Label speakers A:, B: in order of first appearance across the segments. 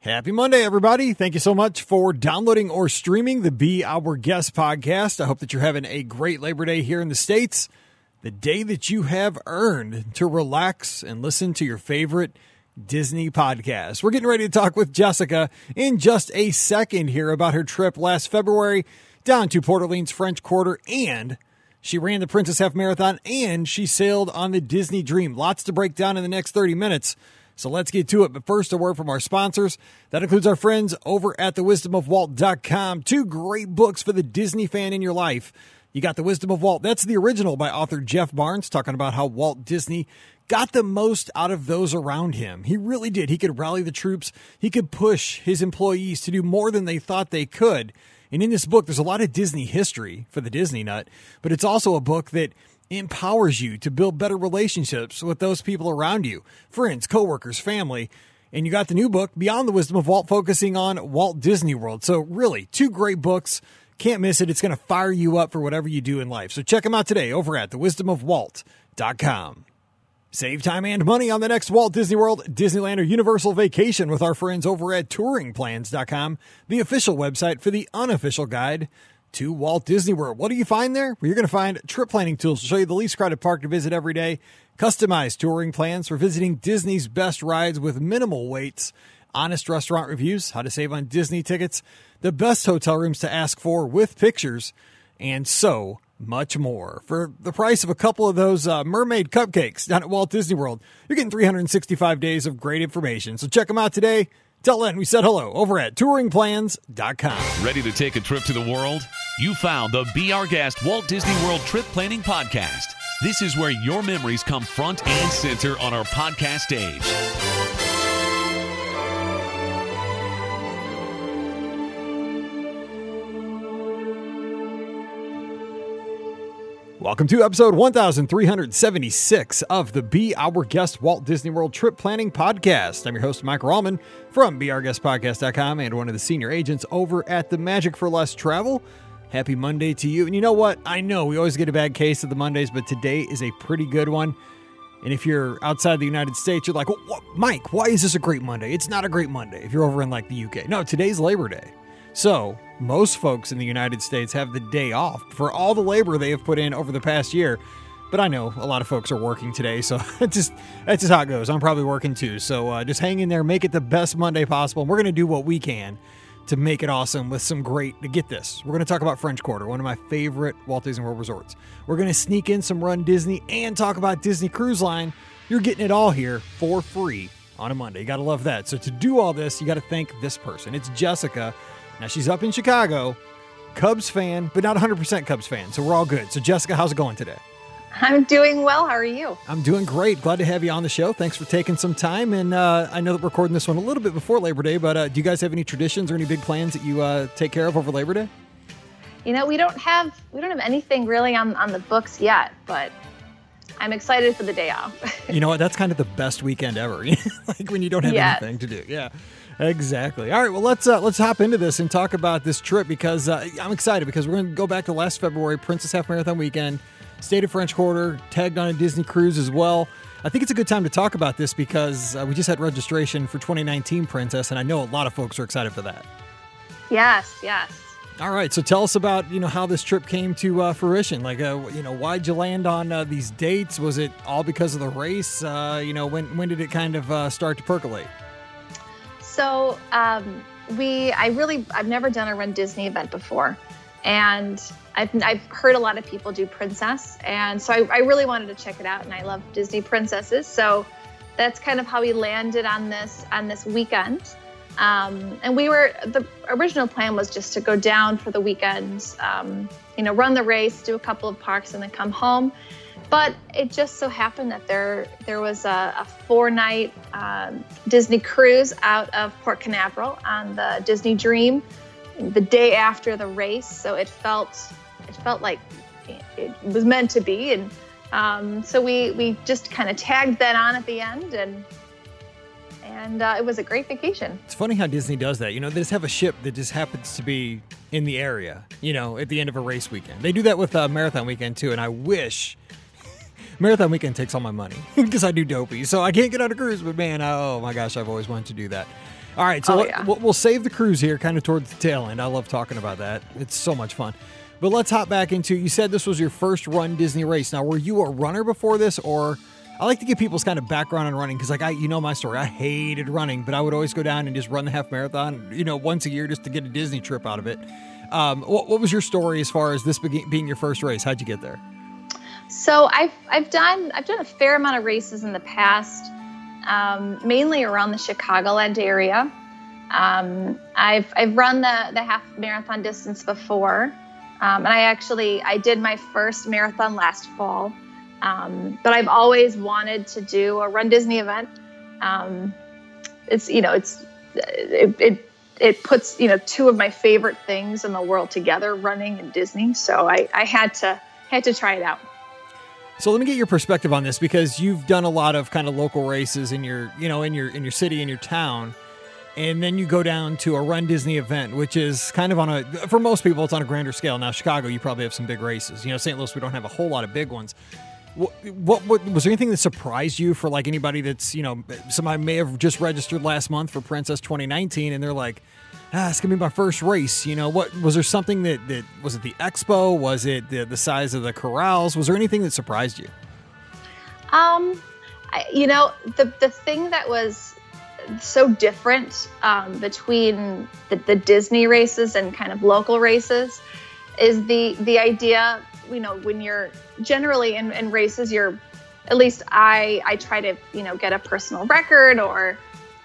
A: Happy Monday, everybody. Thank you so much for downloading or streaming the Be Our Guest podcast. I hope that you're having a great Labor Day here in the States, the day that you have earned to relax and listen to your favorite Disney podcast. We're getting ready to talk with Jessica in just a second here about her trip last February down to Port Orleans French Quarter, and she ran the Princess Half Marathon, and she sailed on the Disney Dream. Lots to break down in the next 30 minutes. So let's get to it. But first, a word from our sponsors. That includes our friends over at thewisdomofwalt.com. Two great books for the Disney fan in your life. You got The Wisdom of Walt. That's the original by author Jeff Barnes, talking about how Walt Disney got the most out of those around him. He really did. He could rally the troops. He could push his employees to do more than they thought they could. And in this book, there's a lot of Disney history for the Disney nut, but it's also a book that empowers you to build better relationships with those people around you, friends, coworkers, family. And you got the new book, Beyond the Wisdom of Walt, focusing on Walt Disney World. So really, two great books. Can't miss it. It's going to fire you up for whatever you do in life. So check them out today over at thewisdomofwalt.com. Save time and money on the next Walt Disney World, Disneyland, or Universal vacation with our friends over at touringplans.com, the official website for the unofficial guide to Walt Disney World. What do you find there? Well, you're going to find trip planning tools to show you the least crowded park to visit every day, customized touring plans for visiting Disney's best rides with minimal waits, honest restaurant reviews, how to save on Disney tickets, the best hotel rooms to ask for with pictures, and so much more. For the price of a couple of those mermaid cupcakes down at Walt Disney World, you're getting 365 days of great information. So check them out today. Tell Len we said hello over at touringplans.com.
B: Ready to take a trip to the world? You found the Be Our Guest Walt Disney World Trip Planning Podcast. This is where your memories come front and center on our podcast stage.
A: Welcome to episode 1376 of the Be Our Guest Walt Disney World Trip Planning Podcast. I'm your host, Mike Rallman from BeOurGuestPodcast.com and one of the senior agents over at the Magic for Less Travel. Happy Monday to you. And you know what? I know we always get a bad case of the Mondays, but today is a pretty good one. And if you're outside the United States, you're like, well, Mike, why is this a great Monday? It's not a great Monday if you're over in like the UK. No, today's Labor Day. So most folks in the United States have the day off for all the labor they have put in over the past year. But I know a lot of folks are working today, so that's just how it goes. I'm probably working too. So just hang in there, make it the best Monday possible. We're going to do what we can to make it awesome with some great, to get this. We're going to talk about French Quarter, one of my favorite Walt Disney World resorts. We're going to sneak in some Run Disney and talk about Disney Cruise Line. You're getting it all here for free on a Monday. You got to love that. So to do all this, you got to thank this person. It's Jessica. Now, she's up in Chicago, Cubs fan, but not 100% Cubs fan, so we're all good. So, Jessica, how's it going today?
C: I'm doing well. How are you?
A: I'm doing great. Glad to have you on the show. Thanks for taking some time. And I know that we're recording this one a little bit before Labor Day, but do you guys have any traditions or any big plans that you take care of over Labor Day?
C: You know, we don't have anything really on the books yet, but I'm excited for the day off.
A: You know what? That's kind of the best weekend ever. Like when you don't have anything to do. Yeah. Exactly. All right, well, let's hop into this and talk about this trip because I'm excited because we're going to go back to last February, Princess Half Marathon weekend, stayed at French Quarter, tagged on a Disney cruise as well. I think it's a good time to talk about this because we just had registration for 2019 Princess, and I know a lot of folks are excited for that.
C: Yes.
A: All right, so tell us about how this trip came to fruition. Like, why'd you land on these dates? Was it all because of the race? When did it kind of start to percolate?
C: So I've never done a Run Disney event before, and I've heard a lot of people do Princess, and so I really wanted to check it out, and I love Disney princesses, so that's kind of how we landed on this weekend. And the original plan was just to go down for the weekend, run the race, do a couple of parks, and then come home. But it just so happened that there was a 4-night Disney cruise out of Port Canaveral on the Disney Dream the day after the race. So it felt like it was meant to be. And so we just kind of tagged that on at the end, and it was a great vacation.
A: It's funny how Disney does that. They just have a ship that just happens to be in the area, at the end of a race weekend. They do that with Marathon Weekend too, and I wish Marathon Weekend takes all my money because I do dopey. So I can't get on a cruise, but man, oh my gosh, I've always wanted to do that. All right, so we'll save the cruise here kind of towards the tail end. I love talking about that. It's so much fun. But let's hop back into, you said this was your first Run Disney race. Now, were you a runner before this, or I like to give people's kind of background on running because, like, you know my story. I hated running, but I would always go down and just run the half marathon, once a year just to get a Disney trip out of it. What was your story as far as this being your first race? How'd you get there?
C: So I've done a fair amount of races in the past, mainly around the Chicagoland area. I've run the half marathon distance before, and I did my first marathon last fall. But I've always wanted to do a Run Disney event. It puts two of my favorite things in the world together, running and Disney. So I had to try it out.
A: So let me get your perspective on this, because you've done a lot of kind of local races in your city, in your town, and then you go down to a Run Disney event, which is kind of for most people, it's on a grander scale. Now, Chicago, you probably have some big races. St. Louis, we don't have a whole lot of big ones. What was there anything that surprised you for like anybody that's, somebody may have just registered last month for Princess 2019 and they're like, it's going to be my first race. What was there something that was it the expo? Was it the size of the corrals? Was there anything that surprised you?
C: The thing that was so different between the Disney races and kind of local races is the idea, when you're generally in races, at least I try to, get a personal record, or,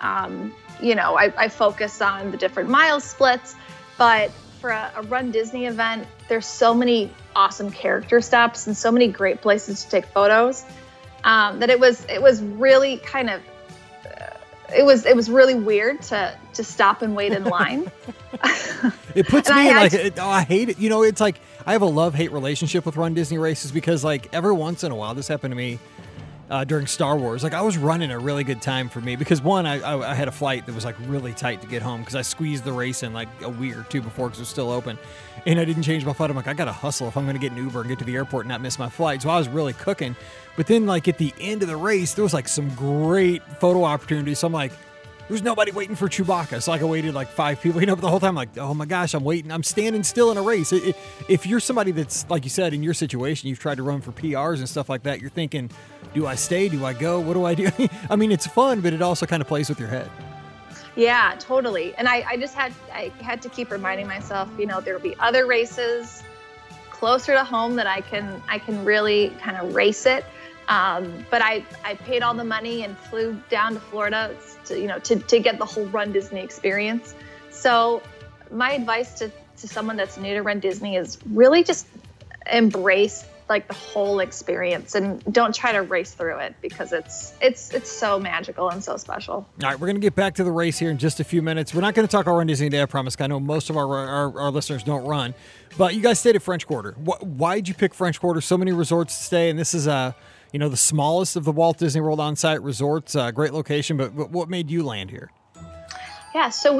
C: I focus on the different mile splits. But for a Run Disney event, there's so many awesome character stops and so many great places to take photos, that it was really kind of, it was really weird to stop and wait in line.
A: It puts me in I hate it. It's like I have a love-hate relationship with Run Disney races, because like every once in a while, this happened to me during Star Wars. Like I was running a really good time for me because one, I had a flight that was like really tight to get home because I squeezed the race in like a week or two before because it was still open, and I didn't change my flight. I'm like, I got to hustle if I'm going to get an Uber and get to the airport and not miss my flight. So I was really cooking. But then like at the end of the race, there was like some great photo opportunities. So I'm like, there's nobody waiting for Chewbacca. So like I waited like 5 people, but the whole time I'm like, oh my gosh, I'm waiting. I'm standing still in a race. If you're somebody that's, like you said, in your situation, you've tried to run for PRs and stuff like that, you're thinking, do I stay? Do I go? What do I do? I mean, it's fun, but it also kind of plays with your head.
C: Yeah, totally. And I had to keep reminding myself, there'll be other races closer to home that I can really kind of race it. But I paid all the money and flew down to Florida to get the whole Run Disney experience. So my advice to someone that's new to Run Disney is really just embrace like the whole experience and don't try to race through it, because it's so magical and so special.
A: All right, we're going to get back to the race here in just a few minutes. We're not going to talk about Run Disney today, I promise. I know most of our listeners don't run, but you guys stayed at French Quarter. Why did you pick French Quarter? So many resorts to stay, and this is the smallest of the Walt Disney World on-site resorts. Great location, but what made you land here?
C: Yeah, so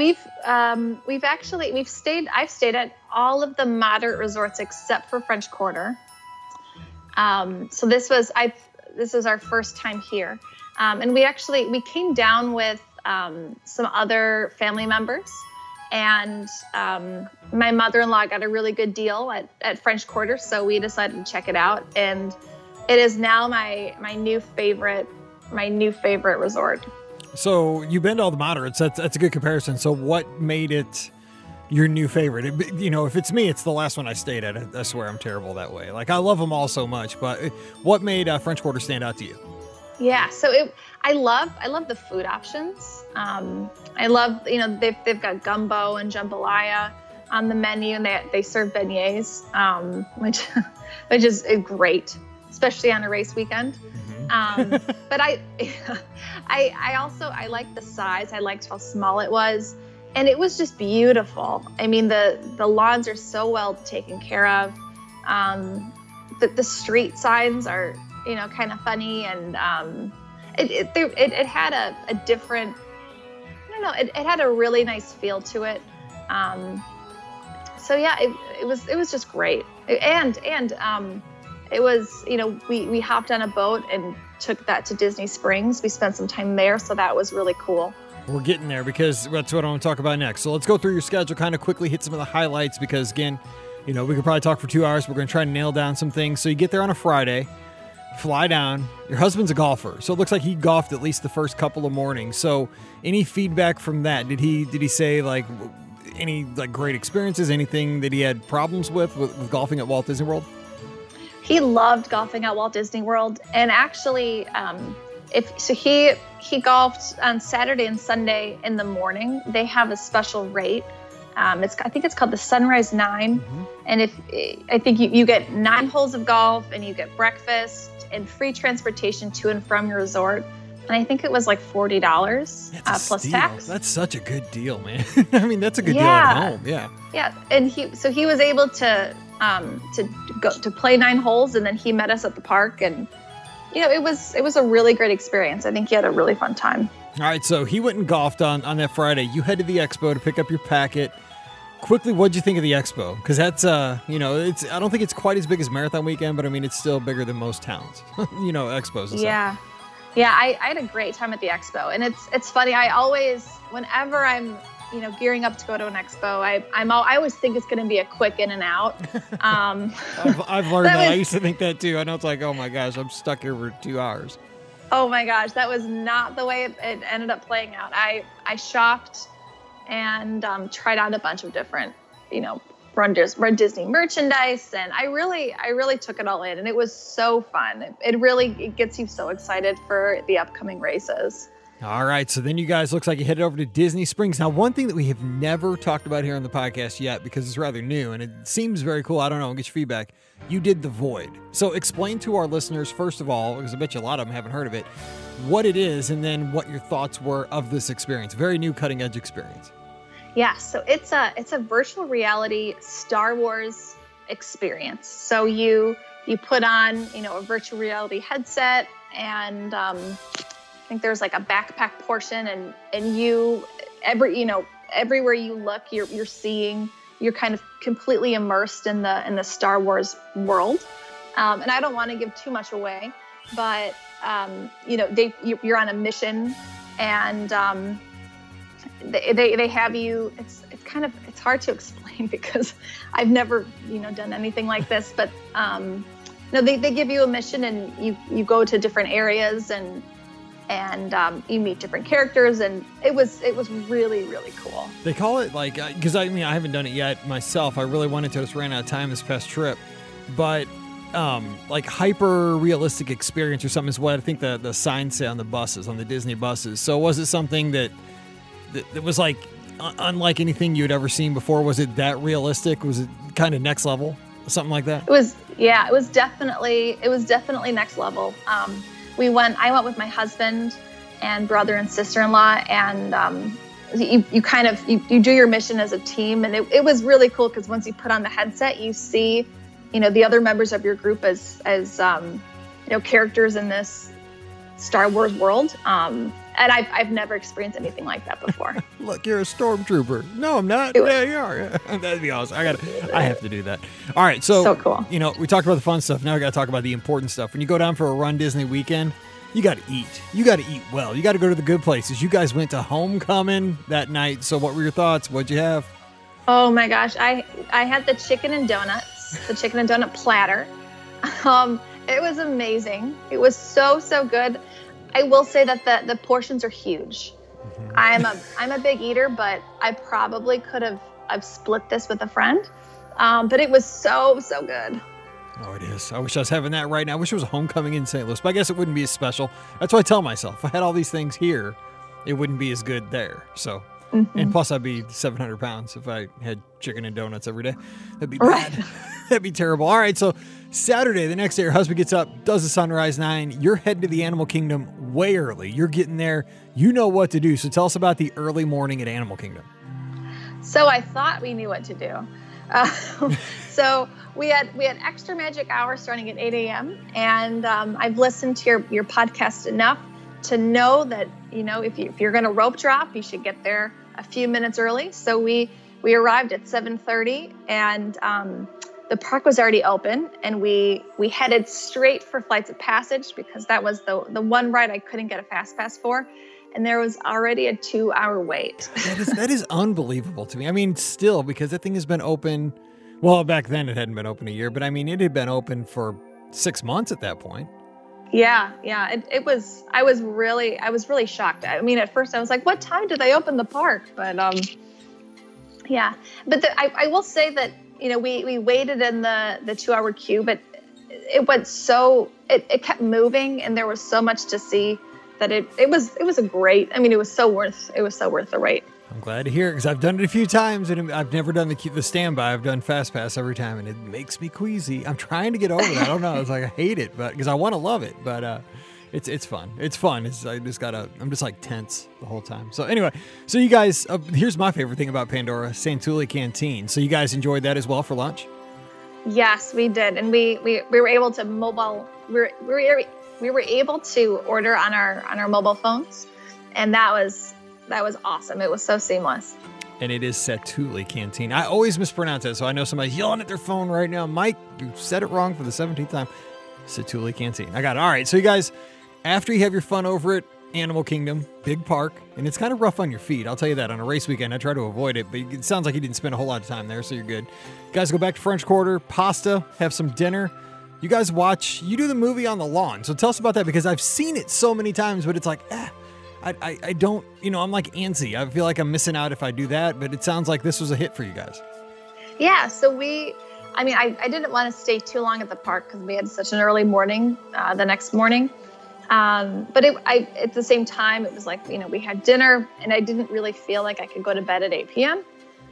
C: I've stayed at all of the moderate resorts except for French Quarter. So this was our first time here. And we came down with some other family members, and my mother-in-law got a really good deal at French Quarter, so we decided to check it out, and it is now my new favorite resort. So
A: you've been to all the moderates. That's a good comparison. So what made it your new favorite? If it's me, it's the last one I stayed at. I swear I'm terrible that way. Like I love them all so much, but what made French Quarter stand out to you?
C: Yeah, so I love the food options. I love they've got gumbo and jambalaya on the menu, and they serve beignets, which is great, especially on a race weekend. Mm-hmm. But I also like the size. I liked how small it was. And it was just beautiful. I mean, the lawns are so well taken care of. The street signs are, kind of funny, and it had a different, I don't know, it had a really nice feel to it. So yeah, it was just great. And it was, we hopped on a boat and took that to Disney Springs. We spent some time there, so that was really cool.
A: We're getting there because that's what I want to talk about next. So let's go through your schedule, kind of quickly hit some of the highlights because, again, we could probably talk for 2 hours. We're going to try to nail down some things. So you get there on a Friday, fly down. Your husband's a golfer, so it looks like he golfed at least the first couple of mornings. So any feedback from that? Did he say like any like great experiences, anything that he had problems with golfing at Walt Disney World?
C: He loved golfing at Walt Disney World, and actually, he golfed on Saturday and Sunday in the morning. They have a special rate. I think it's called the Sunrise 9, and I think you get 9 holes of golf, and you get breakfast and free transportation to and from your resort. And I think it was like $40 plus
A: steal.
C: tax.
A: That's such a good deal, man. I mean, that's a good deal at home. Yeah.
C: Yeah, and he was able to go to play 9 holes, and then he met us at the park, and it was a really great experience. I think he had a really fun time.
A: All right, so he went and golfed on that Friday. You head to the expo to pick up your packet. Quickly, what'd you think of the expo? Because that's I don't think it's quite as big as Marathon Weekend, but I mean it's still bigger than most towns. Expos. And
C: stuff. Yeah, I had a great time at the expo, and it's funny. I always, whenever I'm gearing up to go to an expo, I always think it's going to be a quick in and out.
A: I've learned that. I used to think that too. I know it's like, oh my gosh, I'm stuck here for 2 hours.
C: Oh my gosh, that was not the way it ended up playing out. I shopped and tried out a bunch of different, Run Disney merchandise, and I really took it all in, and it was so fun. It gets you so excited for the upcoming races.
A: All right, so then you guys, looks like you headed over to Disney Springs. Now, one thing that we have never talked about here on the podcast yet, because it's rather new, and it seems very cool, I don't know, I'll get your feedback. You did the Void. So explain to our listeners, first of all, because I bet you a lot of them haven't heard of it, what it is, and then what your thoughts were of this experience. Very new, cutting-edge experience.
C: Yeah, so it's a virtual reality Star Wars experience. So you put on, a virtual reality headset, and I think there's like a backpack portion, and you everywhere you look, you're kind of completely immersed in the Star Wars world. And I don't want to give too much away, but you're on a mission, and they have you. It's hard to explain because I've never done anything like this, but they give you a mission, and you go to different areas, and you meet different characters, and it was really, really cool.
A: They call it like, because I haven't done it yet myself. I really wanted to, just ran out of time this past trip, but like hyper realistic experience or something is what I think the signs say on the buses, on the Disney buses. So was it something that was like unlike anything you had ever seen before? Was it that realistic? Was it kind of next level, something like that?
C: It was definitely next level. I went with my husband and brother and sister-in-law, and you do your mission as a team, and it was really cool because once you put on the headset, you see, the other members of your group as characters in this Star Wars world. And I've never experienced anything like that before.
A: Look, you're a stormtrooper. No, I'm not. Yeah, you are. That'd be awesome. I have to do that. All right, so
C: cool.
A: We talked about the fun stuff. Now we got to talk about the important stuff. When you go down for a Run Disney weekend, you got to eat. You got to eat well. You got to go to the good places. You guys went to Homecoming that night. So what were your thoughts? What'd you have?
C: Oh my gosh, I had the chicken and donuts, the chicken and donut platter. It was amazing. It was so good. I will say that the portions are huge. Mm-hmm. I'm a big eater, but I probably could have split this with a friend. But it was so good.
A: Oh, it is. I wish I was having that right now. I wish it was a Homecoming in St. Louis, but I guess it wouldn't be as special. That's what I tell myself. If I had all these things here, it wouldn't be as good there. So, and plus I'd be 700 pounds if I had chicken and donuts every day. That'd be bad. Right. That'd be terrible. All right, so Saturday, the next day, your husband gets up, does the Sunrise 9. You're heading to the Animal Kingdom way early. You're getting there. You know what to do. So tell us about the early morning at Animal Kingdom.
C: So I thought we knew what to do. So we had extra magic hour starting at 8 a.m. And I've listened to your podcast enough to know that, if you're going to rope drop, you should get there a few minutes early. So we arrived at 7:30, and the park was already open, and we headed straight for Flights of Passage because that was the one ride I couldn't get a fast pass for. and there was already a 2-hour wait.
A: That is unbelievable to me. I mean, still, because that thing has been open. Well, back then it hadn't been open a year, but I mean, it had been open for 6 months at that point.
C: Yeah. It was. I was really shocked. I mean, at first I was like, "What time did they open the park?" But yeah. But I will say that we waited in the 2-hour queue, but it went so it kept moving, and there was so much to see that it was a great. I mean, it was so worth the wait.
A: I'm glad to hear it because I've done it a few times, and I've never done the standby. I've done Fast Pass every time, and it makes me queasy. I'm trying to get over it. I don't know. It's like I hate it, but because I want to love it, but it's fun. It's fun. I'm just like tense the whole time. So anyway, so you guys, here's my favorite thing about Pandora: Santulli Canteen. So you guys enjoyed that as well for lunch?
C: Yes, we did, and we were able to mobile. We were able to order on our mobile phones, and that was awesome. It was so seamless.
A: And it is Santulli Canteen. I always mispronounce it, so I know somebody's yelling at their phone right now. Mike, you said it wrong for the 17th time. Santulli Canteen. I got it. All right, so you guys, after you have your fun over at Animal Kingdom, big park, and it's kind of rough on your feet. I'll tell you that on a race weekend. I try to avoid it, but it sounds like you didn't spend a whole lot of time there, so you're good. You guys go back to French Quarter, pasta, have some dinner. You guys you do the movie on the lawn. So tell us about that, because I've seen it so many times, but it's like, I don't, I'm like antsy. I feel like I'm missing out if I do that, but it sounds like this was a hit for you guys.
C: Yeah, so I didn't want to stay too long at the park because we had such an early morning the next morning. But at the same time, it was like, we had dinner, and I didn't really feel like I could go to bed at 8 p.m.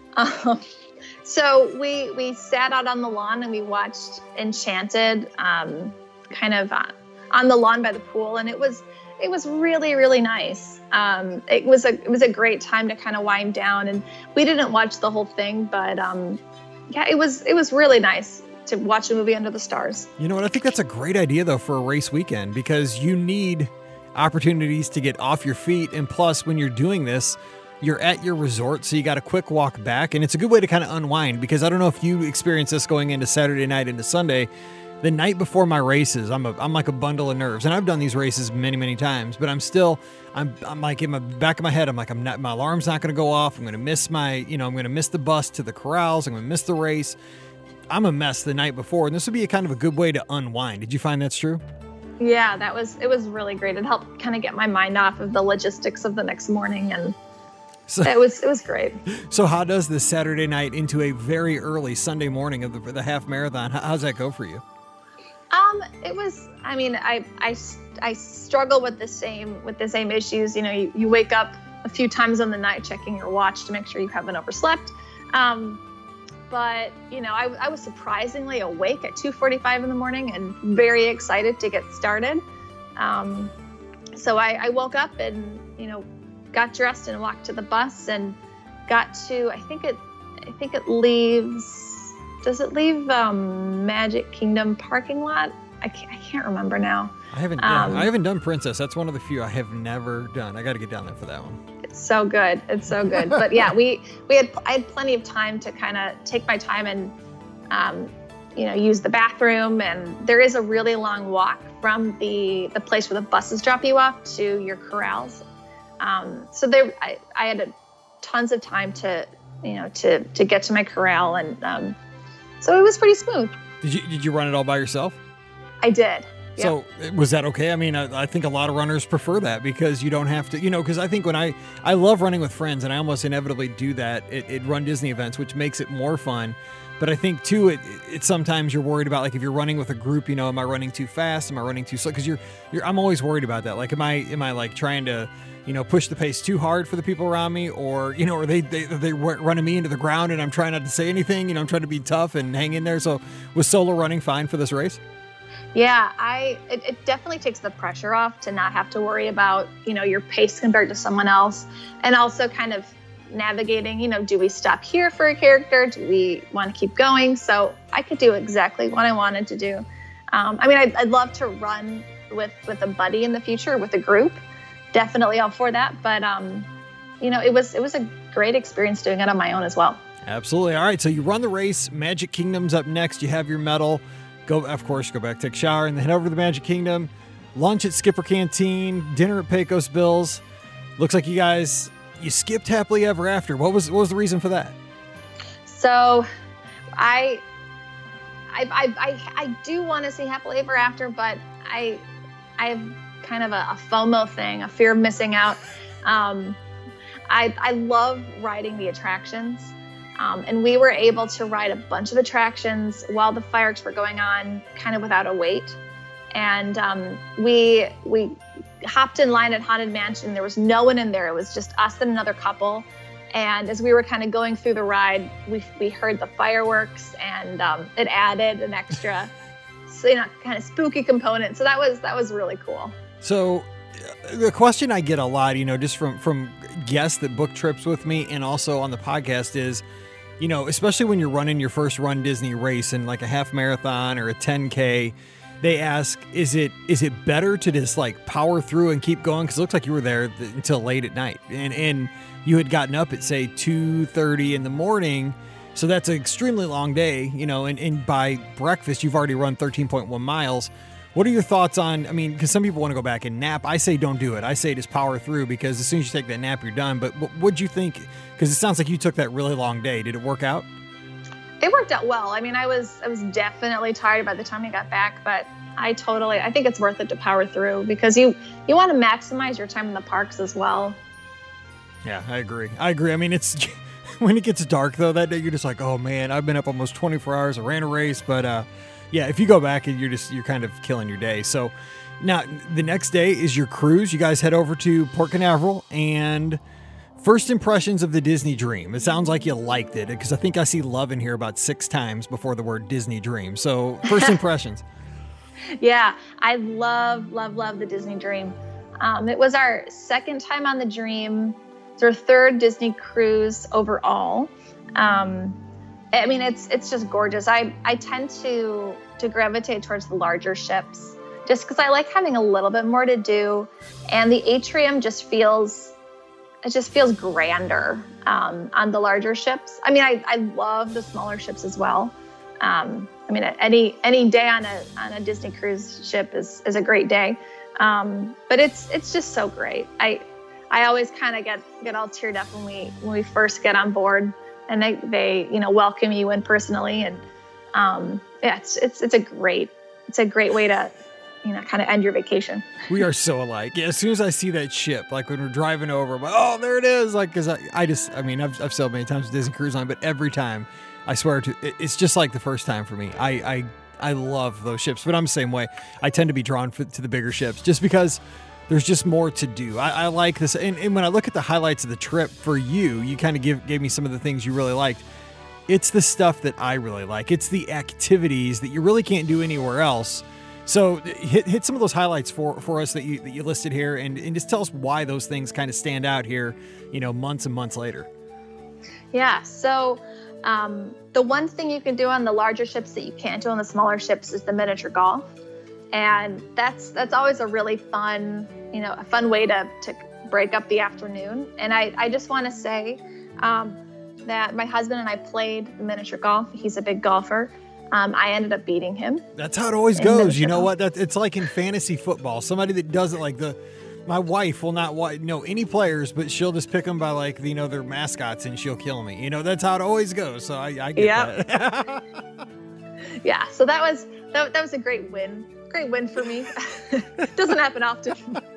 C: So we sat out on the lawn and we watched Enchanted kind of on the lawn by the pool, and it was really, really nice. It was a great time to kind of wind down, and we didn't watch the whole thing, but yeah, it was really nice to watch a movie under the stars.
A: You know what? I think that's a great idea, though, for a race weekend, because you need opportunities to get off your feet. And plus, when you're doing this, you're at your resort, so you got a quick walk back. And it's a good way to kind of unwind, because I don't know if you experience this going into Saturday night into Sunday. The night before my races, I'm like a bundle of nerves. And I've done these races many, many times, but I'm like in the back of my head, my alarm's not going to go off. I'm going to miss I'm going to miss the bus to the corrals. I'm going to miss the race. I'm a mess the night before, and this would be kind of a good way to unwind. Did you find that's true?
C: Yeah, it was really great. It helped kind of get my mind off of the logistics of the next morning, and so, it was great. So
A: how does this Saturday night into a very early Sunday morning of the half marathon, how's that go for you?
C: It was, I struggle with the same issues. You wake up a few times on the night checking your watch to make sure you haven't overslept. But, I was surprisingly awake at 2:45 in the morning and very excited to get started. So I woke up and, got dressed and walked to the bus and got to, I think it leaves, does it leave Magic Kingdom parking lot? I can't remember now.
A: I haven't done Princess. That's one of the few I have never done. I got to get down there for that one.
C: It's so good. But yeah, I had plenty of time to kind of take my time and, use the bathroom. And there is a really long walk from the place where the buses drop you off to your corrals. So I had tons of time to get to my corral. And, so it was pretty smooth.
A: Did you run it all by yourself?
C: I did.
A: So was that okay? I mean, I think a lot of runners prefer that because you don't have to, because I think when I love running with friends, and I almost inevitably do that at Run Disney events, which makes it more fun. But I think too, it sometimes you're worried about, like, if you're running with a group, am I running too fast? Am I running too slow? Because I'm always worried about that. Like, am I like trying to, push the pace too hard for the people around me, or, are they running me into the ground and I'm trying not to say anything? I'm trying to be tough and hang in there. So was solo running fine for this race?
C: Yeah, it definitely takes the pressure off to not have to worry about, your pace compared to someone else, and also kind of navigating, do we stop here for a character? Do we want to keep going? So I could do exactly what I wanted to do. I'd love to run with a buddy in the future, with a group. Definitely all for that. But, it was a great experience doing it on my own as well.
A: Absolutely. All right. So you run the race. Magic Kingdom's up next. You have your medal. Go back, take a shower, and then head over to the Magic Kingdom. Lunch at Skipper Canteen. Dinner at Pecos Bills. looks like you skipped Happily Ever After. What was the reason for that?
C: So I do want to see Happily Ever After, but I have kind of a FOMO thing, a fear of missing out. I love riding the attractions. And we were able to ride a bunch of attractions while the fireworks were going on, kind of without a wait. And we hopped in line at Haunted Mansion. There was no one in there. It was just us and another couple. And as we were kind of going through the ride, we heard the fireworks, and it added an extra, kind of spooky component. So that was really cool.
A: So the question I get a lot, just from guests that book trips with me and also on the podcast is, especially when you're running your first Run Disney race in like a half marathon or a 10K, they ask, is it better to just like power through and keep going? Because it looks like you were there until late at night, and you had gotten up at say 2:30 in the morning. So that's an extremely long day, and by breakfast, you've already run 13.1 miles. What are your thoughts on, because some people want to go back and nap. I say don't do it. I say just power through, because as soon as you take that nap, you're done. But what'd you think? Because it sounds like you took that really long day. Did it work out?
C: It worked out well. I was definitely tired by the time I got back, but I think it's worth it to power through, because you want to maximize your time in the parks as well. Yeah,
A: I agree. It's when it gets dark though, that day you're just like, oh man, I've been up almost 24 hours. I ran a race, but yeah, if you go back and you're kind of killing your day. So now the next day is your cruise. You guys head over to Port Canaveral, and first impressions of the Disney Dream. It sounds like you liked it, because I think I see love in here about 6 times before the word Disney Dream. So first impressions.
C: Yeah, I love the Disney Dream. It was our second time on the Dream. It's our third Disney cruise overall. It's just gorgeous. I tend to gravitate towards the larger ships, just because I like having a little bit more to do, and the atrium just feels grander on the larger ships. I love the smaller ships as well. Any day on a Disney cruise ship is a great day, but it's just so great. I always kind of get all teared up when we first get on board, and they welcome you in personally, and it's a great way to kind of end your vacation.
A: We are so alike. Yeah, as soon as I see that ship, like when we're driving over, I'm like, oh, there it is. Like, because I've sailed many times with Disney Cruise Line, but every time, I swear it's just like the first time for me. I love those ships, but I'm the same way. I tend to be drawn to the bigger ships just because there's just more to do. I like this. And when I look at the highlights of the trip for you kind of gave me some of the things you really liked. It's the stuff that I really like. It's the activities that you really can't do anywhere else. So hit some of those highlights for us that you listed here, and just tell us why those things kind of stand out here, months and months later.
C: Yeah. So the one thing you can do on the larger ships that you can't do on the smaller ships is the miniature golf. And that's always a really fun way to break up the afternoon. And I just want to say that my husband and I played miniature golf. He's a big golfer. I ended up beating him. That's how it always goes. You know what? It's like in fantasy football. Somebody that does it like my wife will not know any players, but she'll just pick them by their mascots, and she'll kill me. That's how it always goes. So I get that. Yeah. So that was a great win. Great win for me. Doesn't happen often.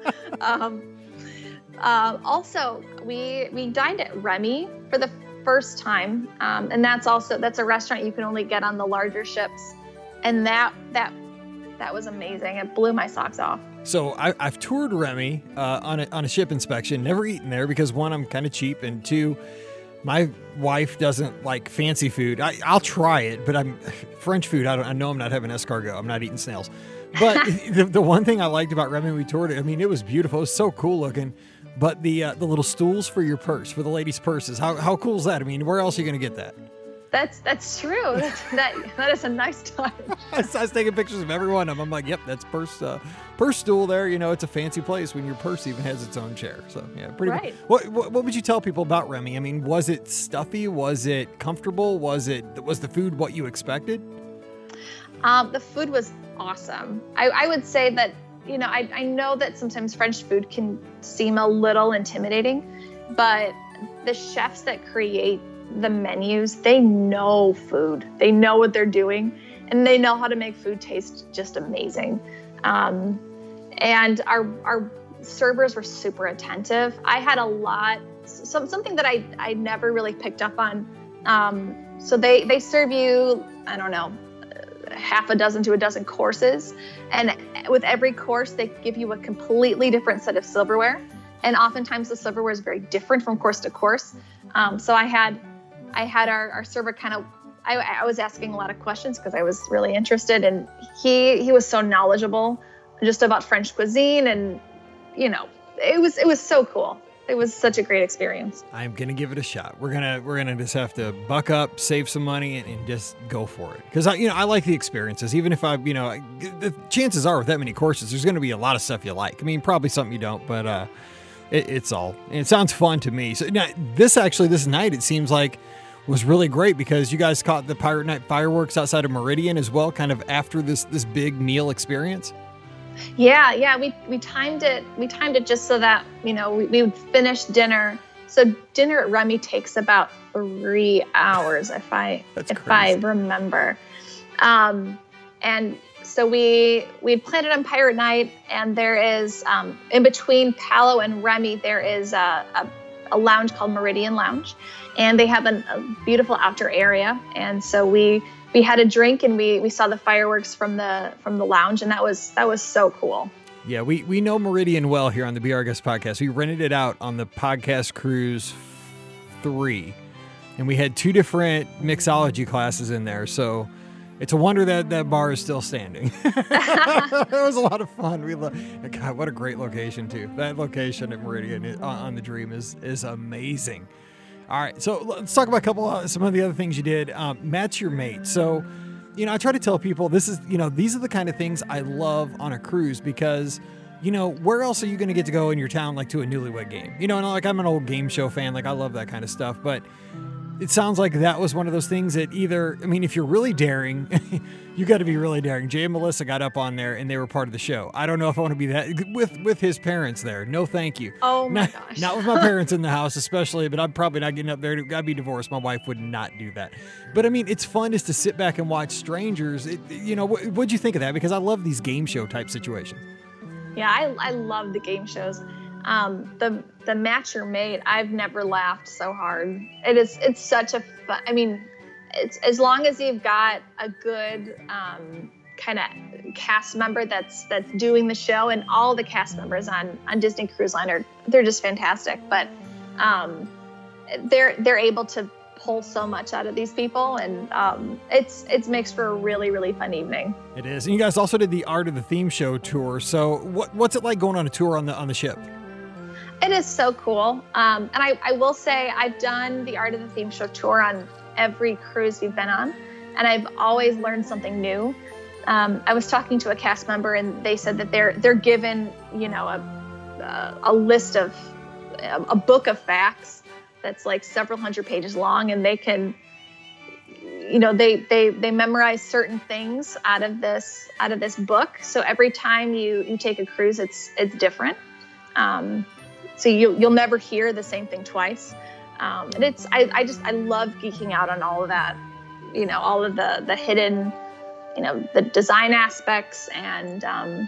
C: Also, we dined at Remy for the first time, and that's a restaurant you can only get on the larger ships, and that was amazing. It blew my socks off. So I've toured Remy on a ship inspection. Never eaten there because 1, I'm kind of cheap, and 2, my wife doesn't like fancy food. I'll try it, but French food. I know I'm not having escargot. I'm not eating snails. But the one thing I liked about Remy when we toured it, it was beautiful. It was so cool looking. But the little stools for your purse, for the ladies' purses, how cool is that? Where else are you going to get that? That's true. That is a nice touch. I was taking pictures of every one of them. I'm like, yep, that's purse stool there. It's a fancy place when your purse even has its own chair. So yeah, pretty right. Cool. What would you tell people about Remy? Was it stuffy? Was it comfortable? Was the food what you expected? The food was awesome. I would say that I know that sometimes French food can seem a little intimidating, but the chefs that create the menus, they know food. They know what they're doing, and they know how to make food taste just amazing. And our servers were super attentive. I had something that I never really picked up on. So they serve you, I don't know, half a dozen to a dozen courses. And with every course, they give you a completely different set of silverware. And oftentimes the silverware is very different from course to course. So I had our server I was asking a lot of questions because I was really interested, and he was so knowledgeable just about French cuisine, and it was so cool. It was such a great experience.
A: I'm gonna give it a shot. We're gonna just have to buck up, save some money, and just go for it. Because I like the experiences. Even if the chances are with that many courses, there's gonna be a lot of stuff you like. I mean, probably something you don't, but it sounds fun to me. So now, this night, it seems like was really great because you guys caught the Pirate Night fireworks outside of Meridian as well, kind of after this big meal experience.
C: Yeah, we timed it. We timed it just so that we would finish dinner. So dinner at Remy takes about 3 hours, if I remember. And so we planned it on Pirate Night, and there is in between Palo and Remy there is a lounge called Meridian Lounge, and they have a beautiful outdoor area. And so we had a drink, and we saw the fireworks from the lounge, and that was so cool.
A: Yeah, we know Meridian well here on the Be Our Guest podcast. We rented it out on the Podcast Cruise 3, and we had 2 different mixology classes in there. So it's a wonder that bar is still standing. It was a lot of fun. God, what a great location too. That location at Meridian on the Dream is amazing. All right, so let's talk about some of the other things you did. Match your mate. So, I try to tell people these are the kind of things I love on a cruise because, where else are you going to get to go in your town, like to a Newlywed Game? And I'm an old game show fan, I love that kind of stuff, but it sounds like that was one of those things that if you're really daring, you got to be really daring. Jay and Melissa got up on there and they were part of the show. I don't know if I want to be that with his parents there. No, thank you.
C: Oh my gosh.
A: Not with my parents in the house, especially, but I'm probably not getting up there. I'd be divorced. My wife would not do that. But it's fun just to sit back and watch strangers. What'd you think of that? Because I love these game show type situations.
C: Yeah, I love the game shows. The Match Your Mate, I've never laughed so hard. It's such a fun, it's as long as you've got a good kind of cast member that's doing the show, and all the cast members on Disney Cruise Line they're just fantastic. But they're able to pull so much out of these people, and it makes for a really, really fun evening.
A: It is. And you guys also did the Art of the Theme Show tour. So what's it like going on a tour on the ship?
C: It is so cool. And I will say I've done the Art of the Theme Show tour on every cruise we've been on, and I've always learned something new. I was talking to a cast member, and they said that they're given, a list of a book of facts that's like several hundred pages long, and they can, they memorize certain things out of this book. So every time you take a cruise, it's different. So you'll never hear the same thing twice. And I love geeking out on all of that, all of the hidden, the design aspects, and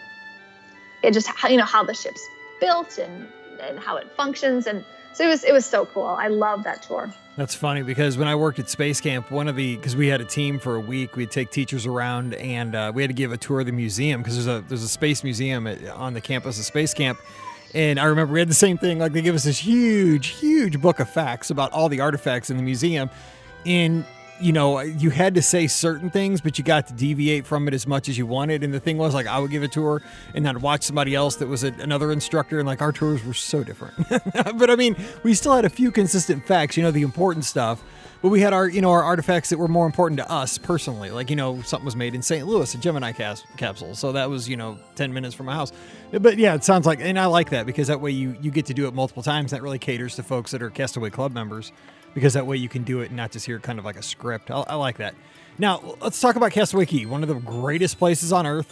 C: how the ship's built and how it functions. And so it was so cool. I love that tour.
A: That's funny because when I worked at Space Camp, because we had a team for a week, we'd take teachers around, and we had to give a tour of the museum because there's a space museum on the campus of Space Camp. And I remember we had the same thing, like they give us this huge, huge book of facts about all the artifacts in the museum. And, you had to say certain things, but you got to deviate from it as much as you wanted. And the thing was, I would give a tour and I'd watch somebody else that was another instructor, and our tours were so different. But we still had a few consistent facts, the important stuff. But we had our artifacts that were more important to us personally. Something was made in St. Louis, a Gemini capsule. So that was, 10 minutes from my house. But yeah, it sounds like, and I like that because that way you get to do it multiple times. That really caters to folks that are Castaway Club members, because that way you can do it and not just hear kind of like a script. I like that. Now, let's talk about Castaway Cay, one of the greatest places on earth.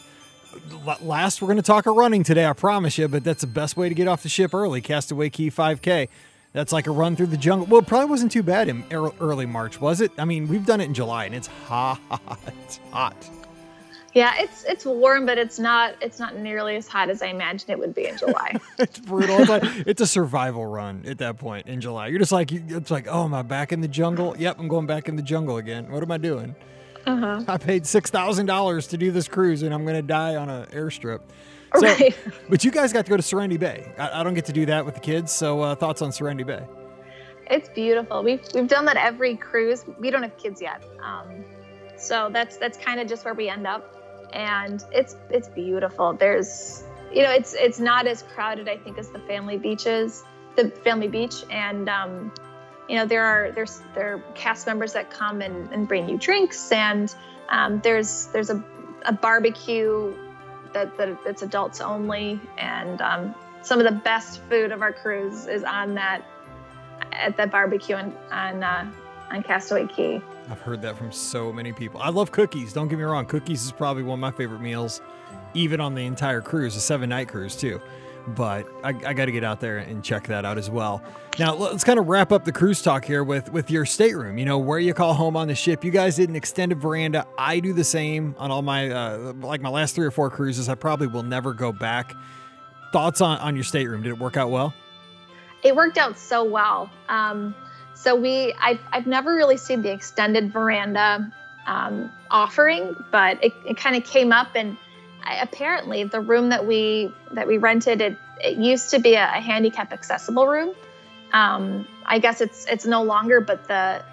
A: last we're going to talk a running today, I promise you, but that's the best way to get off the ship early. Castaway Cay 5K. That's like a run through the jungle. Well, it probably wasn't too bad in early March, was it? I mean, we've done it in July, and it's hot. It's hot.
C: Yeah, it's warm, but it's not nearly as hot as I imagined it would be in July.
A: It's brutal. It's a survival run at that point in July. You're just like, it's like, oh, am I back in the jungle? Yep, I'm going back in the jungle again. What am I doing? I paid $6,000 to do this cruise, and I'm going to die on an airstrip. So,
C: Right.
A: But you guys got to go to Serenity Bay. I don't get to do that with the kids, so thoughts on Serenity Bay?
C: It's beautiful. We've done that every cruise. We don't have kids yet, so that's kind of just where we end up, and it's beautiful. There's it's not as crowded, I think, as the family beach, and there are cast members that come and bring you drinks, and there's a barbecue that's adults only, and some of the best food of our cruise is at that barbecue on Castaway Cay.
A: I've heard that from so many people. I love cookies. Don't get me wrong. Cookies is probably one of my favorite meals, even on the entire cruise, a 7-night cruise too. But I got to get out there and check that out as well. Now, let's kind of wrap up the cruise talk here with your stateroom, where you call home on the ship. You guys did an extended veranda. I do the same on all my, my last 3 or 4 cruises. I probably will never go back. Thoughts on your stateroom? Did it work out well?
C: It worked out so well. So I've never really seen the extended veranda offering, but it kind of came up, and apparently the room that we rented, it used to be a handicap accessible room. I guess it's no longer, but the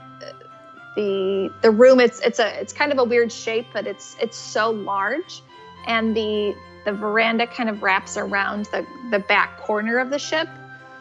C: room, it's kind of a weird shape, but it's so large, and the veranda kind of wraps around the back corner of the ship.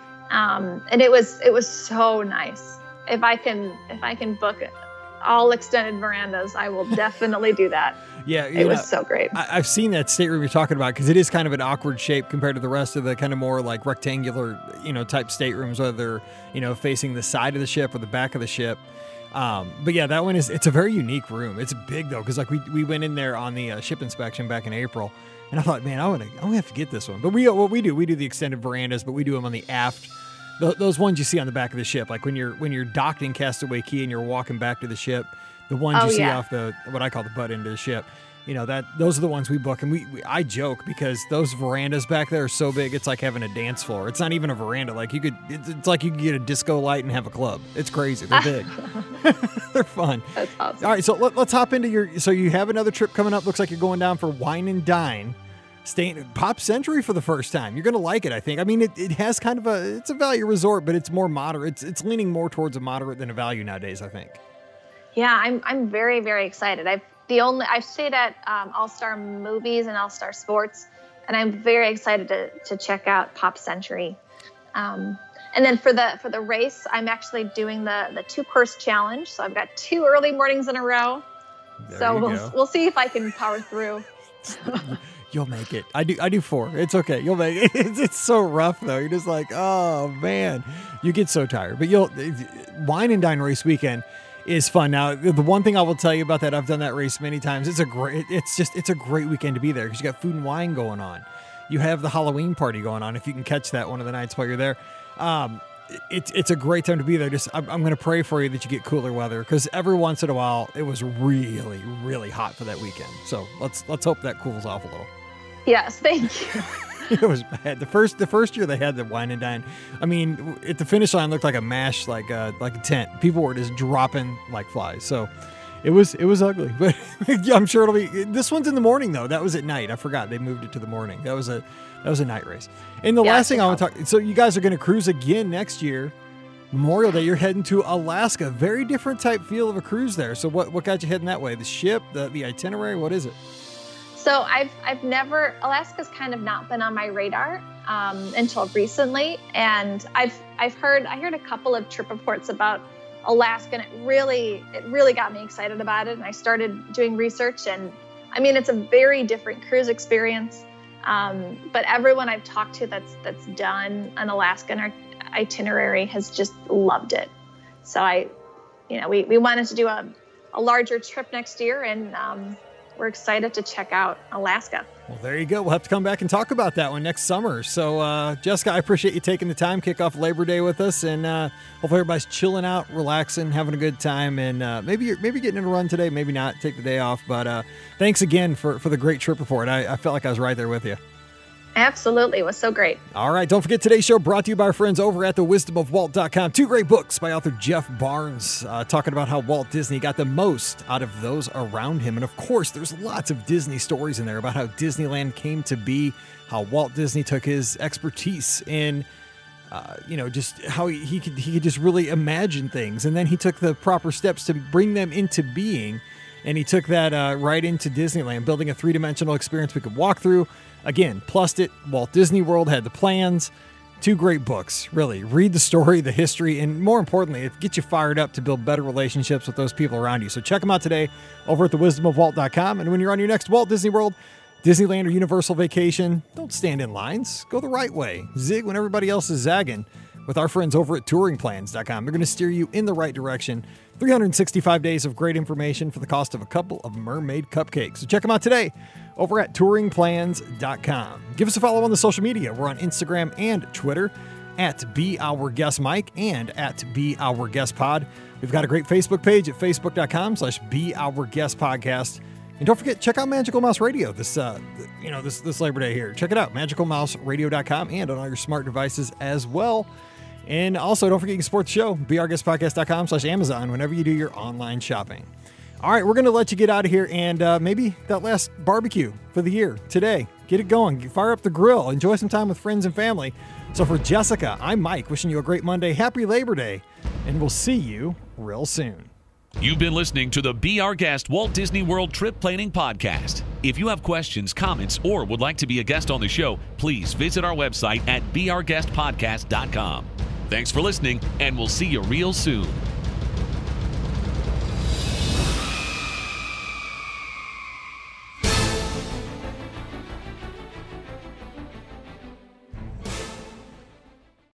C: And it was so nice. If I can book all extended verandas, I will definitely do that.
A: Yeah,
C: it was so great.
A: I've seen that stateroom you're talking about, because it is kind of an awkward shape compared to the rest of the kind of more like rectangular, type staterooms, whether they're, facing the side of the ship or the back of the ship. But yeah, that one it's a very unique room. It's big though, because like we went in there on the ship inspection back in April, and I thought, man, I'm gonna have to get this one. But we do the extended verandas, but we do them on the aft. Those ones you see on the back of the ship, like when you're docked in Castaway Cay and you're walking back to the ship, the ones you see off the what I call the butt end of the ship, those are the ones we book. And I joke because those verandas back there are so big, it's like having a dance floor. It's not even a veranda. Like it's like you could get a disco light and have a club. It's crazy. They're big. They're fun.
C: That's awesome.
A: All right, so let's hop into so you have another trip coming up. Looks like you're going down for Wine and Dine. Staying Pop Century for the first time. You're going to like it, I think. I mean, it has kind of it's a value resort, but it's more moderate. It's leaning more towards a moderate than a value nowadays, I think.
C: Yeah, I'm very, very excited. I've stayed at All Star Movies and All Star Sports, and I'm very excited to check out Pop Century. And then for the race, I'm actually doing the 2-course challenge. So I've got 2 early mornings in a row. We'll see if I can power through.
A: You'll make it. I do 4. It's okay. You'll make it. It's so rough though. You're just like, oh man, you get so tired. But Wine and Dine race weekend is fun. Now, the one thing I will tell you about that, I've done that race many times. It's a great weekend to be there because you got food and wine going on. You have the Halloween party going on if you can catch that one of the nights while you're there. It's a great time to be there. I'm going to pray for you that you get cooler weather, because every once in a while it was really, really hot for that weekend. So let's hope that cools off a little.
C: Yes, thank you.
A: It was bad. The first year they had the Wine and Dine, I mean, at the finish line looked like a mash, like a tent. People were just dropping like flies. So it was ugly, but I'm sure it'll be. This one's in the morning though. That was at night. I forgot they moved it to the morning. That was a night race. And the last thing I want to talk. So you guys are going to cruise again next year, Memorial Day. You're heading to Alaska. Very different type feel of a cruise there. So what got you heading that way? The ship, the itinerary. What is it?
C: So Alaska's kind of not been on my radar until recently, and I heard a couple of trip reports about Alaska, and it really got me excited about it, and I started doing research, and I mean, it's a very different cruise experience, but everyone I've talked to that's done an Alaskan itinerary has just loved it. So we wanted to do a larger trip next year, and we're excited to check out Alaska.
A: Well, there you go. We'll have to come back and talk about that one next summer. So, Jessica, I appreciate you taking the time, kick off Labor Day with us, and hopefully everybody's chilling out, relaxing, having a good time, and maybe getting in a run today, maybe not, take the day off. But thanks again for the great trip report. I felt like I was right there with you.
C: Absolutely. It was so great.
A: All right. Don't forget today's show brought to you by our friends over at thewisdomofwalt.com. 2 great books by author Jeff Barnes talking about how Walt Disney got the most out of those around him. And of course, there's lots of Disney stories in there about how Disneyland came to be, how Walt Disney took his expertise in, just how he could just really imagine things. And then he took the proper steps to bring them into being. And he took that right into Disneyland, building a 3-dimensional experience we could walk through. Again, plussed it. Walt Disney World had the plans. 2 great books, really. Read the story, the history, and more importantly, it gets you fired up to build better relationships with those people around you. So check them out today over at thewisdomofwalt.com. And when you're on your next Walt Disney World, Disneyland, or Universal vacation, don't stand in lines. Go the right way. Zig when everybody else is zagging. With our friends over at touringplans.com. They're going to steer you in the right direction. 365 days of great information for the cost of a couple of mermaid cupcakes. So check them out today over at touringplans.com. Give us a follow on the social media. We're on Instagram and Twitter at BeOurGuestMike and at BeOurGuestPod. We've got a great Facebook page at facebook.com/BeOurGuestPodcast. And don't forget, check out Magical Mouse Radio this Labor Day here. Check it out, magicalmouseradio.com, and on all your smart devices as well. And also, don't forget you can support the show, beourguestpodcast.com/Amazon whenever you do your online shopping. All right, we're going to let you get out of here, and maybe that last barbecue for the year today. Get it going. Fire up the grill. Enjoy some time with friends and family. So for Jessica, I'm Mike, wishing you a great Monday. Happy Labor Day, and we'll see you real soon.
B: You've been listening to the Be Our Guest Walt Disney World Trip Planning Podcast. If you have questions, comments, or would like to be a guest on the show, please visit our website at beourguestpodcast.com. Thanks for listening, and we'll see you real soon.